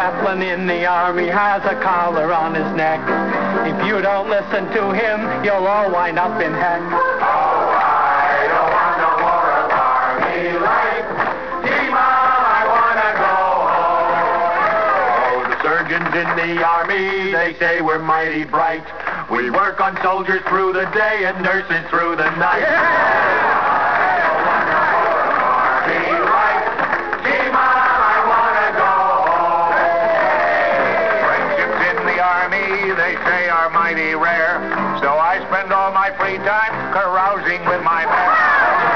chaplain in the army has a collar on his neck. If you don't listen to him, you'll all wind up in heck. Oh, I don't want no more of army life. Gee, Mom, I want to go home. Oh, the surgeons in the army, they say we're mighty bright. We work on soldiers through the day and nurses through the night. Yeah! They say are mighty rare, so I spend all my free time carousing with my men.